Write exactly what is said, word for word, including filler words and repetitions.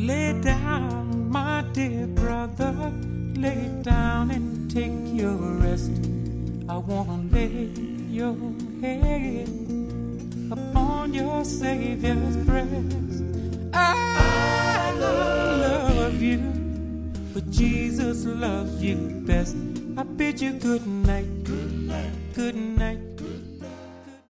Lay down, my dear brother, lay down and take your rest. I wanna lay your head upon your Savior's breast. I love you, but Jesus loves you best. I bid you good night, good night, good night.